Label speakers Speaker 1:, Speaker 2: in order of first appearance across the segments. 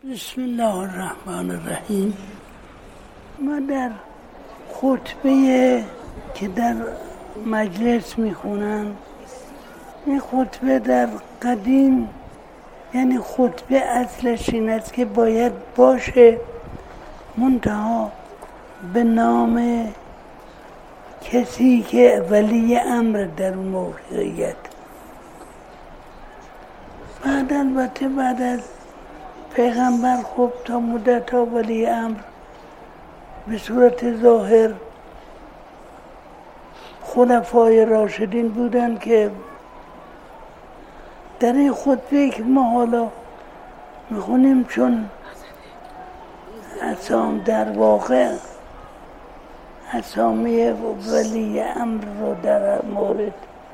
Speaker 1: بسم الله الرحمن الرحیم. ما در خطبه که در مجلس میخونن، این خطبه در قدیم، یعنی خطبه اصلش این است که باید باشه، منتها به نام کسی که ولی امر در اون موقعیت. البته بعد از پیغمبر خب تا مدت ها ولی امر به صورت ظاهر خلفای راشدین بودن که در این خطبه که ما حالا میخونیم، چون اسام در واقع اسامی ولی امر رو در مورد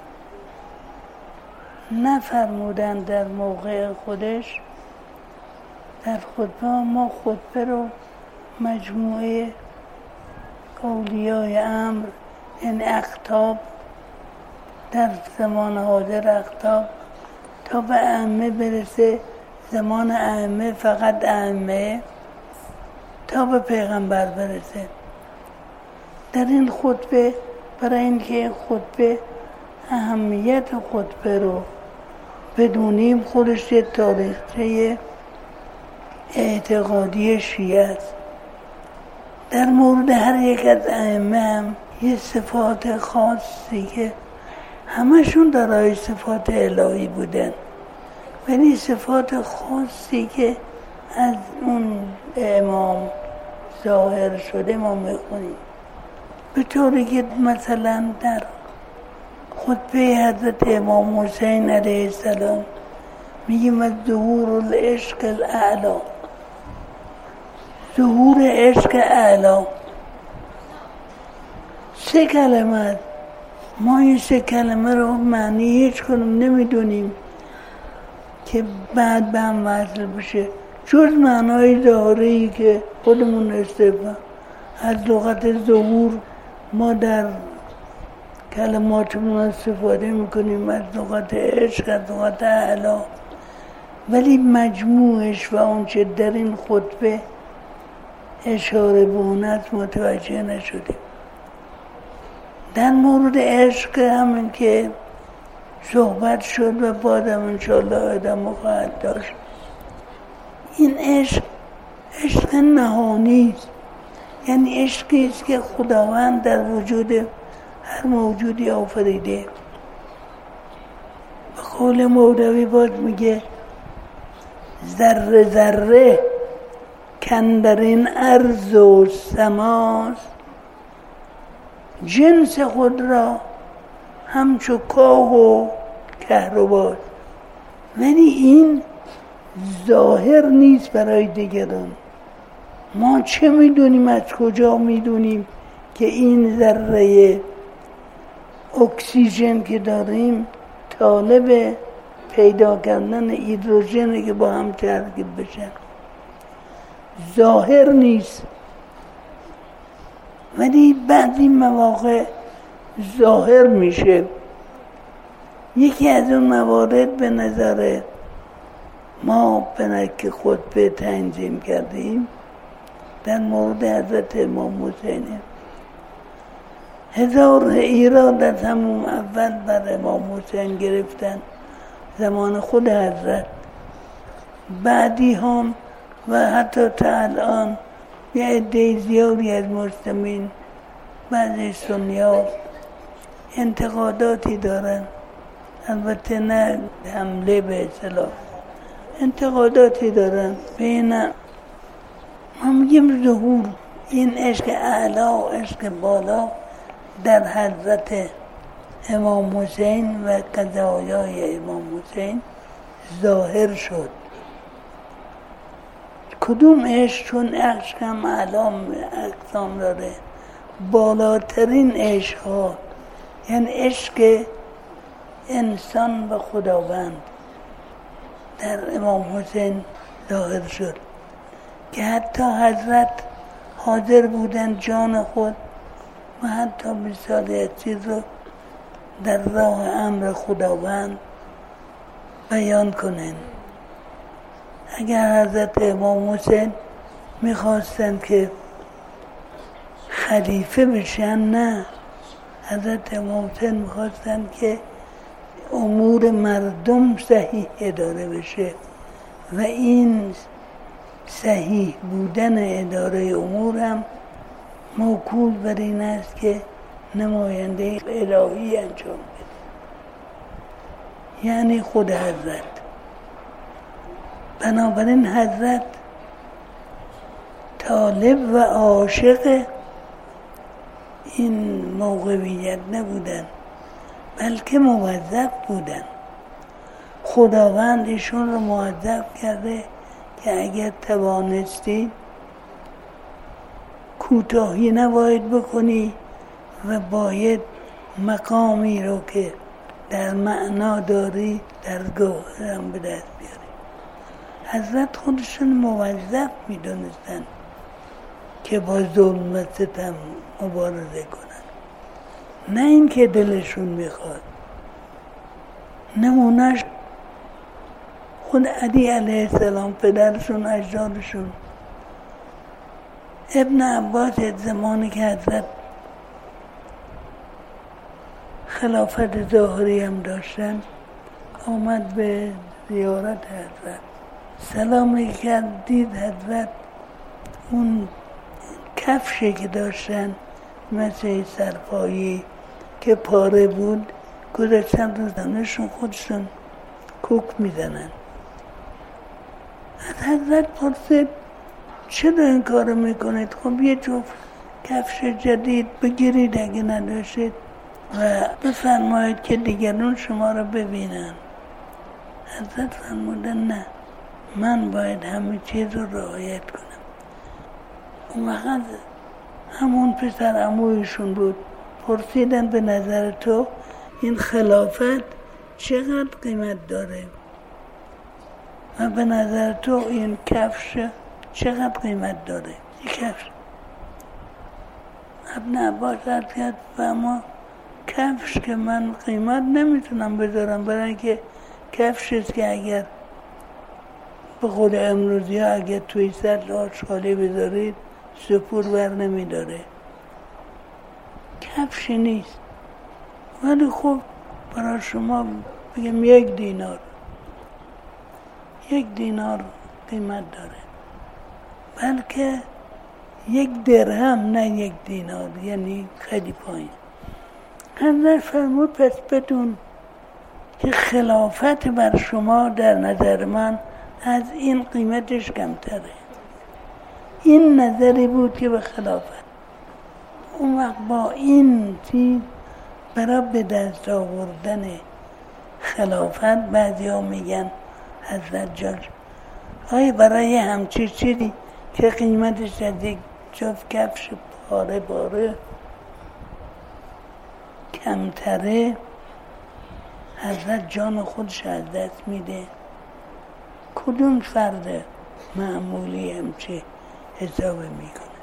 Speaker 1: نفرمودن در موقع خودش، در خطبه ما خطبه رو مجموعه اولیای امر، یعنی اقطاب، در زمان حاضر اقطاب تا به ائمه برسه، زمان ائمه فقط ائمه، تا به پیغمبر برسه. در این خطبه، برای اینکه خطبه اهمیت خطبه رو بدونیم، خودش یه تاریخچه اعتقادی شیعه است. در مورد هر یک از ائمه هم یه صفات خاصی که همشون دارای صفات الهی بودن، ولی صفات خاصی که از اون امام ظاهر شده ما میخونیم. به طوری که مثلا در خطبه حضرت امام حسین علیه السلام میگیم از ظهور العشق الاعلی، ظهور عشق اعلی. 3 کلمه، ما این 3 کلمه رو معنی هیچ کنم نمیدونیم که بعد به هم وصل بشه، جز معنای ظاهری که خودمون استفاده از لغت ظهور ما در کلماتمون استفاده میکنیم، از لغت عشق، از لغت اعلی، ولی مجموعش و اونچه در این خطبه اشاره به اون است متوجه نشدیم. در مورد عشق همین که صحبت شد و بعدم انشاءالله ادامه خواهد داشت. این عشق نهانی است، یعنی عشقی است که خداوند در وجود هر موجودی آفریده. به قول مولوی باز میگه ذره ذره کاندر این ارض و سماست، جنس خود را همچو کاه و کهرباست. ولی این ظاهر نیست برای دیگران. ما چه میدونیم، از کجا میدونیم که این ذره اکسیژن که داریم طالب پیدا کردن هیدروژنه که با هم ترکیب بشن؟ ظاهر نیست، ولی بعضی مواقع ظاهر میشه. یکی از اون موارد به نظر ما که خطبه تنظیم کردیم در مورد حضرت امام حسین، 1000 ایراد از همون اول بر امام حسین گرفتن زمان خود حضرت. بعدی هم و حتی تا الان یه عده زیادی از مسلمین، بعضی سنی‌ها انتقاداتی دارن، البته نه حمله به اصطلاح، انتقاداتی دارن بین ما میگیم ظهور این عشق اعلی، عشق بالا در حضرت امام حسین و قضایای امام حسین ظاهر شد. کدوم عشق؟ چون عشق هم اقسام داره. بالاترین عشق ها یعنی عشق انسان و خداوند در امام حسین ظاهر شد که حتی حضرت حاضر بودن جان خود و حتی مثال چیز رو در راه امر خداوند بیان کنن. اگر حضرت امام حسین میخواستن که خلیفه بشن، نه، حضرت امام حسین میخواستن که امور مردم صحیح اداره بشه و این صحیح بودن اداره امور هم موکول بر این است که نماینده الهی انجام بده، یعنی خود حضرت. بنابراین حضرت طالب و عاشق این موقعیت نبودن، بلکه موظف بودن. خداوند ایشون رو موظف کرده که اگر توانستی کوتاهی نباید بکنی و باید مقامی رو که در معنا داری در گوهرم به دست بیاری. حضرت خودشون موظف میدونستن که با ظلم و ستم مبارزه کنن، نه این که دلشون میخواد. نمونهش خود علی علیه السلام، پدرشون، اجدادشون. ابن عباس زمانی که حضرت خلافت ظاهری هم داشتن آمد به زیارت حضرت، سلامی کرد، دید حضرت اون کفشی که داشتن مثل سرپایی که پاره بود گذاشتن رو زنشون، خودشون کوک میزنن. از حضرت پرسید چرا این کارو میکنید؟ خب یه جفت کفش جدید بگیرید اگه نداشتید و بفرمایید که دیگرون شما رو ببینن. حضرت فرمودن نه، من باید همه چیز رو رعایت کنم. اون وقت همون پسر عمویشون بود، پرسیدن به نظر تو این خلافت چقدر قیمت داره و به نظر تو این کفش چقدر قیمت داره؟ این کفش. ابن عباس عرض کرد اما کفش که من قیمت نمیتونم بذارم، برای اینکه کفش است که اگر به خود امروزی ها اگر توی سطل آشغالی بذارید سپور بر نمیداره، کفشی نیست. ولی خب برای شما بگم 1 دینار، 1 دینار قیمت داره، بلکه 1 درهم نه 1 دینار، یعنی خیلی پایین. حضرت فرمود پس بدون که خلافت بر شما در نظر من از این قیمتش کمتره. این نظری بود که به خلافت. اون وقت با این چیز برای به دست آوردن خلافت بعضی ها میگن حضرت جان آیا برای همچی چیزی که قیمتش از یک جفت کفش پاره باره کمتره حضرت جان خودش از دست میده؟ کدوم فرد معمولی همچه حساب میکنه؟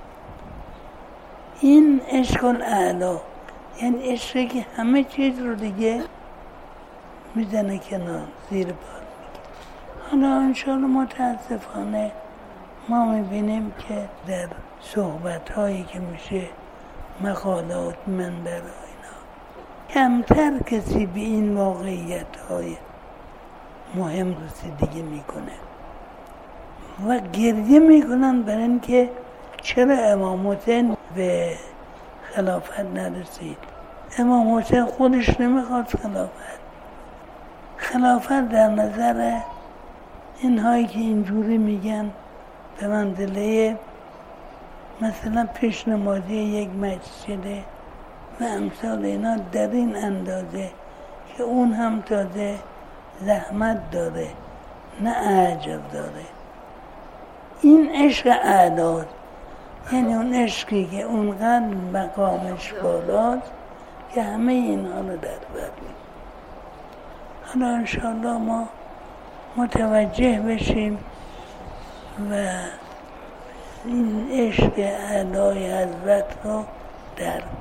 Speaker 1: این عشق الاعلی، یعنی عشقی که همه چیز رو دیگه میزنه کنار، زیر بار میگه. حالا انشاءالله متاسفانه ما میبینیم که در صحبت هایی که میشه، مقالات، منبر و اینا، کمتر کسی به این واقعیت های مهم رسیدگی میکنه و گریه میکنن برای اینکه چرا امام حسین به خلافت نرسید. امام حسین خودش نمیخواد خلافت در نظر اینهایی که اینجوری میگن به منزله مثلا پیشنمازی یک مسجده و امثال اینا در این اندازه که اون هم تازه زحمت داره نه عجب داره. این عشق اعداد، یعنی اون عشقی که اونقدر مقامش بالاست که همه اینها رو در بر می‌گیره. حالا انشاءالله ما متوجه بشیم و این عشق اعلای حضرت رو درک